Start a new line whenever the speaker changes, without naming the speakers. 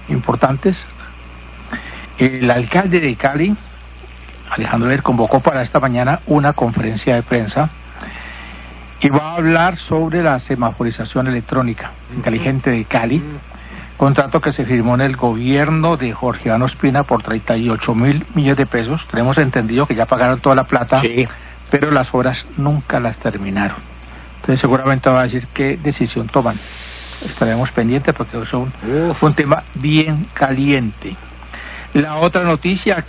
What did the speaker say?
importantes. El alcalde de Cali, Alejandro Ler, convocó para esta mañana una conferencia de prensa y va a hablar sobre la semaforización electrónica inteligente de Cali, contrato que se firmó en el gobierno de Jorge Iván Ospina por 38.000 millones de pesos. Tenemos entendido que ya pagaron toda la plata, sí, pero las obras nunca las terminaron. Entonces seguramente va a decir qué decisión toman. Estaremos pendientes porque es un tema bien caliente. La otra noticia